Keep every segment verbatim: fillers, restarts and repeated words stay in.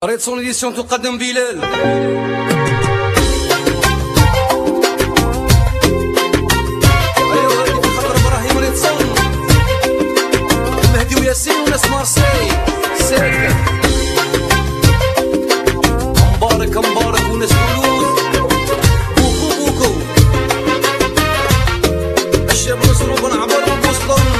ريت سون إديسيون تقدم بلال. أيوا هادي في خاطر إبراهيم ريت سون مهدي وياسين وناس مارسي ساكن مبارك مبارك وناس ولود بوكو بوكو الشاب مسروق عبر وصلن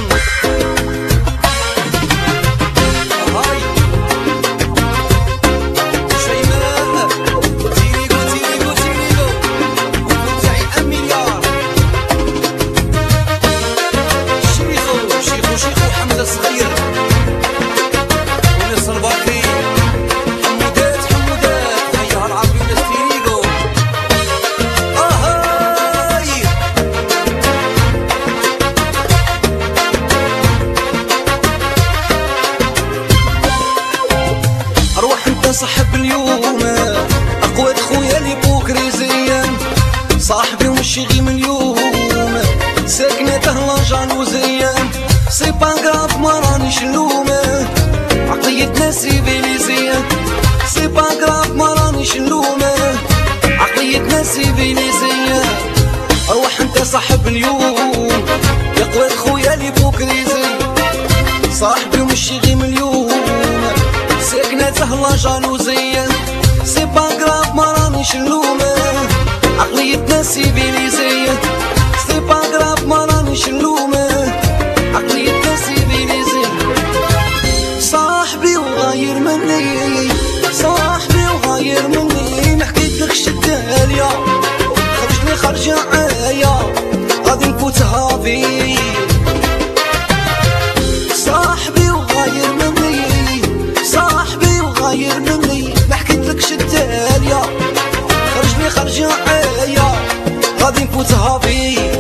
صاحب اليوم اقوى خويا اللي بوكري زيان صاحبي ومشي غي من اليوم ساكنه تهلا جالوزيان سي با كراف ما رانيش نلومه عقليتنا سيفيليزيه سي با كراف ما رانيش نلومه عقليتنا سيفيليزيه روح انت صاحب اليوم يا قوى خويا اللي بوكري زيان صاحبي ومشي غي من اليوم ساكنة تهلا جالوزية سي با كراف ما رانيش نلومه عقليتنا سيفيليزية سي با كراف ما رانيش نلومه عقليتنا سيفيليزية صاحبي وغاير مني صاحبي وغاير مني ما حكيتلكش الدالية خرجني خرجة عايا غادي نفوتها فيه صاحبي وغاير مني صاحبي وغاير مني ما حكيتلكش الدالية خرجني خرجة عايا غادي نفوتها فيه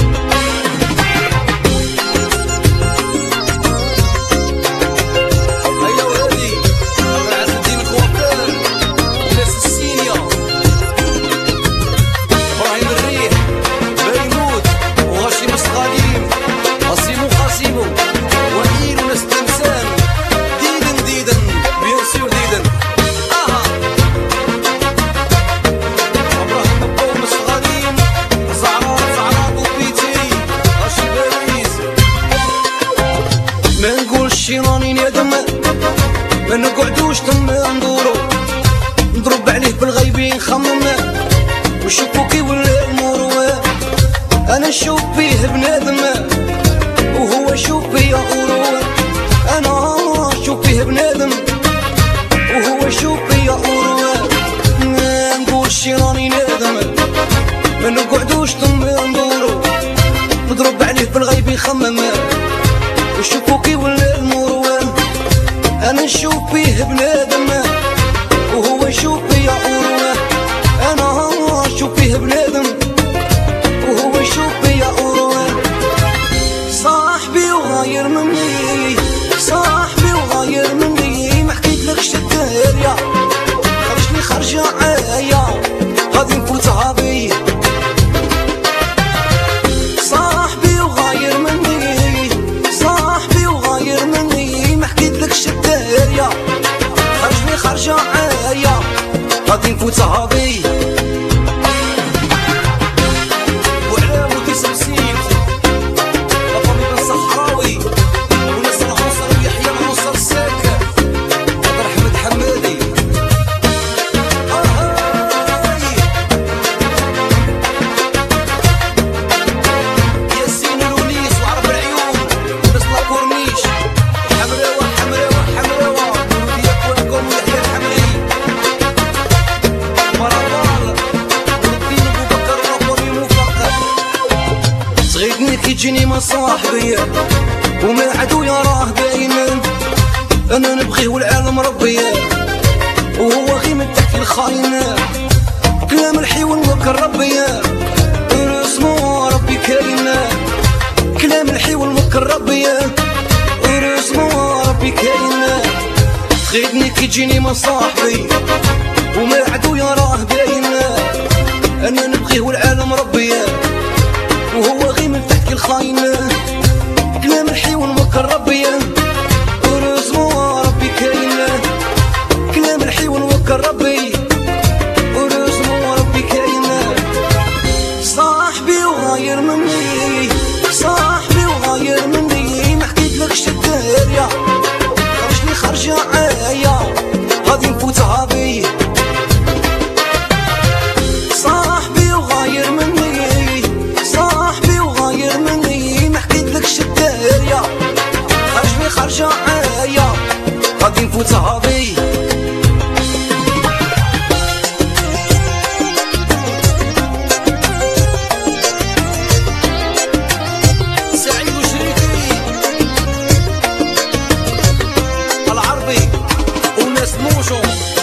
ما نقعدوش تما ندورو نضرب عليه بالغيبين نخمم ونشوفو كي ولا المروه انا نشوف فيه بنادم وهو يشوف فيا أوروه انا نشوف فيه بنادم وهو يشوف فيا أوروه ما نقولش راني نادم ما نقعدوش تما ندورو نضرب عليه بالغيبين نخمم ونشوفو كي ولا المروه انا نشوف فيه بنادم وهو يشوف فيا أوروه انا نشوف فيه بنادم وهو يشوف فيا أوروه صاحبي وغاير مني صاحبي وغاير مني ما حكيتلكش الدالية خرجني خرجة عايا غادي نفوتها بيه صاحبي وغاير مني صاحبي وغاير مني ما حكيتلكش الدالية خرجني خرجة عايا غادي نفوتها بيه وعلام وتيسم سيد لفامي بن صحراوي وناس العنصر ويحيى العنصر الساكن عبد الرحمن حمادي ياسين الونيس وعرب العيون وناس لاكورنيش حمراوة حمراوة حمراوة ولودي اخوانكم ويحيى الحمري مرابال ولدين ابو بكر ورباني موفق صغيرني كيجيني مع صاحبي ومن عدويا راه باين انا نبغيه والعالم ربيا وهو غي من تحت الخاين كلام الحيوان مكر ربيا اسمو ربي كاين كلام الحيوان مكر ربيا اسمو ربي كاين صغيرني كيجيني مع صاحبي ومن عدويا راه باين انا نبغيه والعالم ربيا وهو غي من تحت الخاين كلام الحيوان مكر ربيا ورزمو ربي كاين كلام الحيوان خارجة عايا غادي نفوتها بيه. صاحبي وغاير مني صاحبي وغاير مني ما حكيتلكش الدارية خرج خارجة عايا غادي نفوتها بيه. سعيد وشريكي العربي وناس موشو